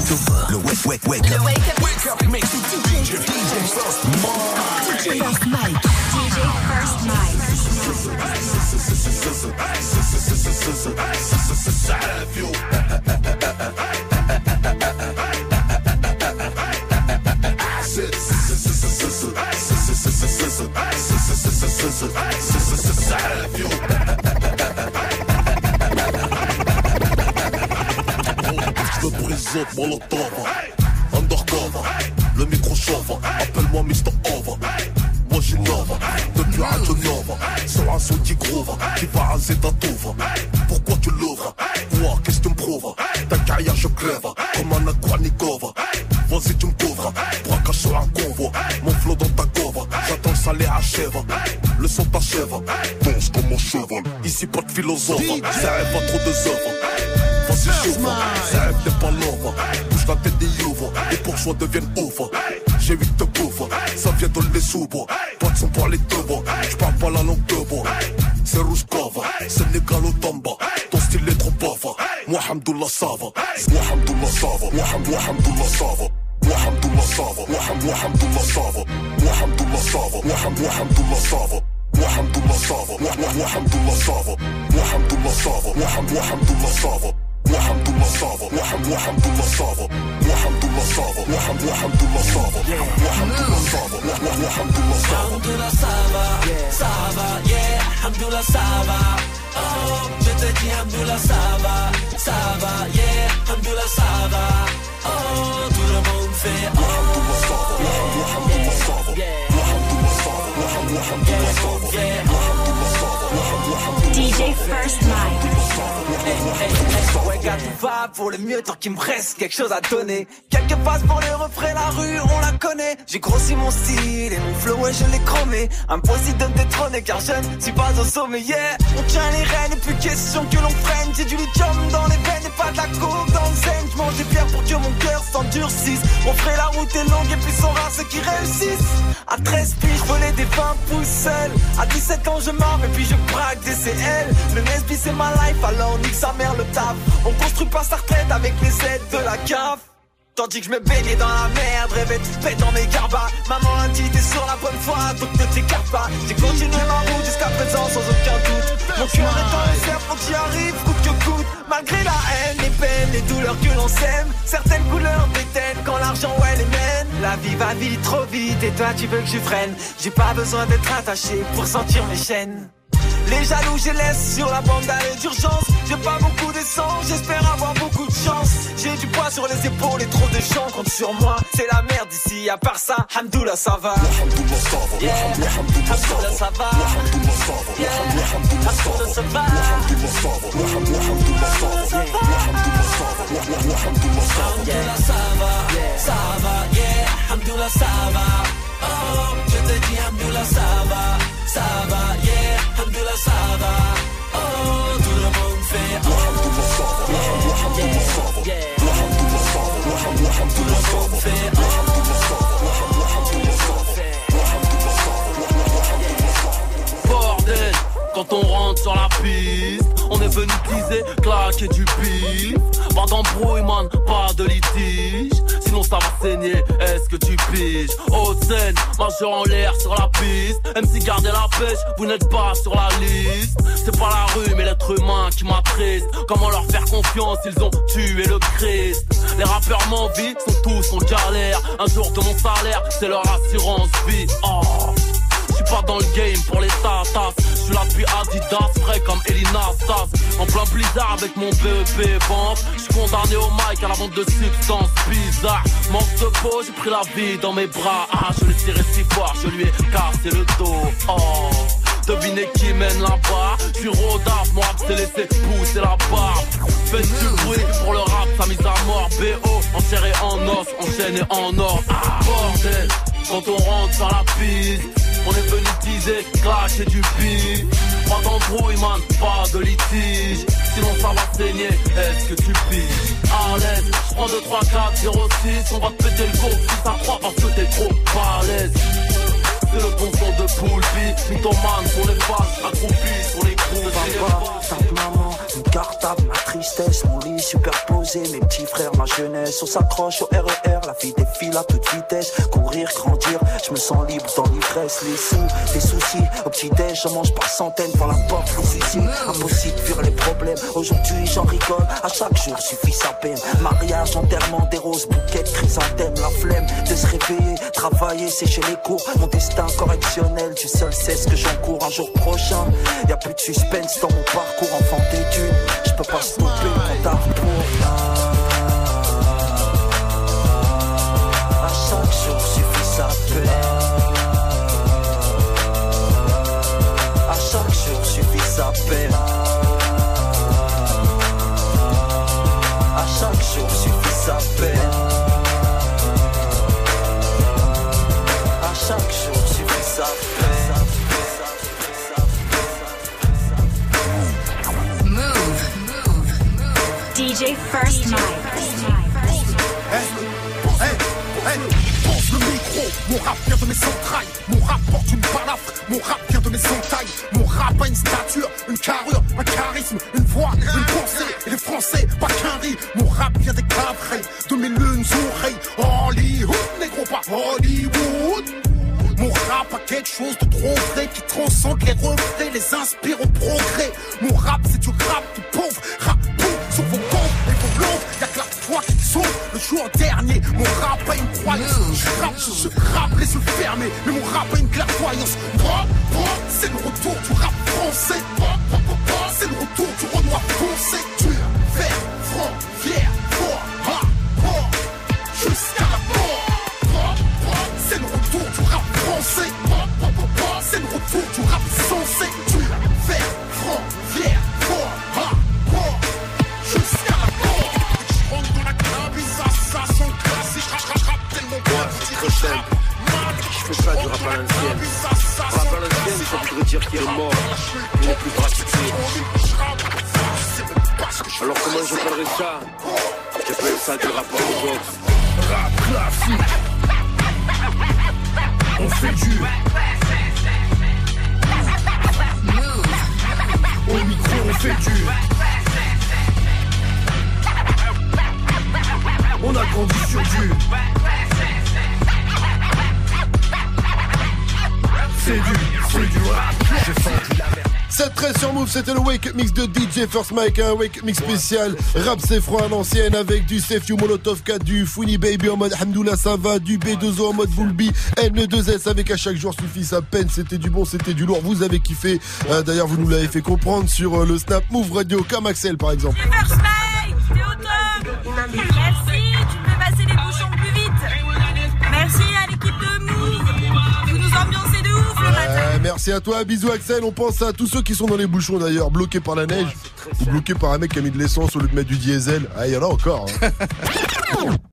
Le wake up mix with DJ First Mike. DJ First Mike. Je me présente Molotov, undercover, le micro chauffe, appelle-moi Mr. Over. Moi j'innove, depuis Radio Nova, sur un son qui groove, qui va raser ta touve. Pourquoi tu l'ouvres? Quoi, qu'est-ce que tu me prouves? Ta carrière je crève, comme un Aquanikova. Vas-y tu me couvres, braquage sur un convoi. Mon flow dans ta cova, j'attends le salaire achève. Le son t'achève, danse comme un cheval. Ici pas de philosophe, ça rêve pas trop de œuvres. Vas-y chauffe, ça rêve t'es pas l'ouvre. Bouge la tête des ouvres, les bourgeois deviennent ouvres. J'ai 8 de bouffe, ça vient de les sous-bois. Pas de son pour les deux bois, j'parle pas la langue de bois. C'est Rouskova, Sénégal au Tamba. Ton style est trop bava, moi hamdoullah ça va. Moi hamdoullah ça va, moi hamdoullah ça va. Moi hamdoullah ça va, moi hamdoullah ça va. Moi hamdoullah ça va, moi hamdoullah ça va. Moi hamdoullah ça va, moi hamdoullah ça va. Moi hamdoullah ça va, moi hamdoullah ça va. Alhamdulillah Sava, Alhamdulillah Sava, Alhamdulillah Sava, Alhamdulillah Sava, Alhamdulillah Sava, Alhamdulillah Sava, Sava, yeah, Alhamdulillah Sava. Oh, je te dis Alhamdulillah Sava, yeah, Alhamdulillah Sava. Oh, tout le monde fait oh, Alhamdulillah Sava, Alhamdulillah Sava, Alhamdulillah Sava, Alhamdulillah Sava, Alhamdulillah Sava, DJ First Mike. Ouais, gars, tout va pour le mieux tant qu'il me reste quelque chose à donner. Quelques passes pour les refrains, la rue, on la connaît. J'ai grossi mon style et mon flow, ouais, je l'ai chromé. Impossible de me détrôner car je ne suis pas au sommet, yeah. On tient les rênes et plus question que l'on freine. J'ai du lithium dans les veines et pas de la coke dans le zen. J'mange des pierres pour que mon cœur s'endurcisse. On ferait la route est longue et puis sont rares ceux qui réussissent. À 13 piges, je volais des 20 pouces seul. À 17 ans, je marre et puis je braque des CL. Le Nesby c'est ma life, alors nique sa mère le taf. On construit pas sa retraite avec les aides de la CAF. Tandis que je me baignais dans la merde, rêvais tout pète dans mes garbas. Maman a dit t'es sur la bonne voie, donc ne t'écarte pas. J'ai continué ma route jusqu'à présent sans aucun doute. Mon cœur est dans le cerf, faut que j'y arrive, coûte que coûte. Malgré la haine, les peines, les douleurs que l'on sème. Certaines couleurs déteignent quand l'argent ouais les mène. La vie va vite, trop vite, et toi tu veux que je freine. J'ai pas besoin d'être attaché pour sentir mes chaînes. Les jaloux je laisse sur la bande d'arrêt d'urgence. J'ai pas beaucoup d'essence, j'espère avoir beaucoup de chance. J'ai du poids sur les épaules et trop de gens comptent sur moi. C'est la merde ici, à part ça, Alhamdulillah ça va. Alhamdulillah ça va, yeah. Alhamdulillah ça va, Alhamdulillah ça va, yeah. Alhamdulillah ça va, Alhamdulillah ça va, Alhamdulillah ça va, Alhamdulillah ça va, Alhamdulillah ça va, Alhamdulillah ça va, ça va, yeah. Alhamdulillah ça va. Oh, je te dis Alhamdulillah ça va, yeah. Alhamdulillah ça va. Oh, tout le monde fait oh, Alhamdulillah ça va, Alhamdulillah ça va, Alhamdulillah ça va, Alhamdulillah tout le monde fait oh, Alhamdulillah ça va, Alhamdulillah ça va, Alhamdulillah ça va. Bordel, quand on rentre sur la piste, on est venu teaser, claquer du bif. Pas d'embrouille man, pas de litige. Sinon ça va saigner, est-ce que tu piges? Haute scène, majeur en l'air sur la piste. MC gardez la pêche, vous n'êtes pas sur la liste. C'est pas la rue mais l'être humain qui m'attriste. Comment leur faire confiance, ils ont tué le Christ. Les rappeurs m'envient, sont tous en galère. Un jour de mon salaire, c'est leur assurance vie. Oh, je suis pas dans le game pour les tatas. Je suis là depuis Adidas, frais comme Elina Stas. En plein blizzard avec mon BEP vente. Je suis condamné au mic à la vente de substances bizarres. Manque de peau, j'ai pris la vie dans mes bras. Ah, je l'ai tiré si fort, je lui ai cassé le dos. Oh, devinez qui mène là-bas. Je suis rodaf, moi c'est laissé pousser la barbe. Faites du bruit pour le rap, sa mise à mort. BO, en chair et en os, enchaîné en or. Ah, bordel, quand on rentre sur la piste, on est venu teaser, clasher du beat. Pas d'embrouille man, pas de litige. Sinon ça va saigner, est-ce que tu piges? À l'aise, j'prends 2, 3, 4, 0, 6. On va te péter le go, si ça croit parce que t'es trop balèze. C'est le bon son de Poulpi, mythomane sur les faces, accroupi sur les retrouve un bar, tape maman, une cartable, ma tristesse, mon lit superposé, mes petits frères, ma jeunesse. On s'accroche au RER, la vie défile à toute vitesse. Courir, grandir, je me sens libre dans l'ivresse. Les sous, des soucis, au petit-déj, j'en mange par centaines. Par la porte, le suicide, impossible de fuir les problèmes. Aujourd'hui, j'en rigole, à chaque jour suffit sa peine. Mariage, enterrement, des roses, bouquets de chrysanthèmes. La flemme de se réveiller, travailler, sécher les cours. Mon destin correctionnel, tu seul sais ce que j'encours. Un jour prochain, y'a plus de suspense dans mon parcours. Enfant d'études, je peux pas stopper le compte à rebours. À chaque jour suffit sa peine. À chaque jour suffit sa peine. À chaque jour suffit sa peine. À chaque jour suffit sa peine. DJ First Mike. Pense le micro, mon rap vient de mes entrailles. Mon rap porte une balafre, mon rap vient de mes entailles. Mon rap a une stature, une carrure, un charisme, une voix, une pensée. Et les Français, pas qu'un riz. Mon rap vient des cabrets, de mes lunes oreilles. Hollywood, négro, pas Hollywood. Mon rap a quelque chose de trop vrai qui transcende les refrains, les inspire au progrès. Mon rap c'est du rap de pauvre, rap pauvre sur vos comptes et vos blancs. Y'a que la foi qui sauve le jour dernier. Mon rap a une croyance, je rappe les yeux fermés. Mais mon rap a une clairvoyance. C'est le retour du rap français. C'est le retour du Renoir foncé. Tu vert, franc, fier, fort, hardcore, jusqu'à la mort. C'est le retour du rap français. C'est le retour du rap sensé. Tu vert, franc, fier, fort, hardcore, jusqu'à la mort. Je rentre dans la cabine, ça son classique. Rap tellement bien, je fais pas du rap à l'ancienne. Rap à l'ancienne, ça voudrait dire qu'il est mort, il n'est plus pratiqué. Alors comment j'appellerais ça? J'appelle ça du rap orthodoxe. Rap classique. On fait du au micro, on fait du. On a grandi sur du. C'est du rap. J'ai senti la merde. 7-13 sur Move, c'était le Wake Up Mix de DJ First Mike, un Wake Up Mix spécial rap c'est froid à l'ancienne avec du Sefiu Molotov 4, du Funny Baby en mode Hamdoullah ça va, du B2O en mode Bulbi, N2S avec à chaque jour suffit sa peine, c'était du bon, c'était du lourd, vous avez kiffé, d'ailleurs vous nous l'avez fait comprendre sur le Snap Move Radio comme Axel par exemple. First Mike, t'es au top. Merci, tu peux passer les bouchons plus vite. Merci à l'équipe de Move, vous nous ambiancez de ouf le matin. Merci à toi, bisous Axel, on pense à tous ceux qui sont dans les bouchons d'ailleurs, bloqués par la neige ou bloqués par un mec qui a mis de l'essence au lieu de mettre du diesel. Ah, il y en a encore. Hein.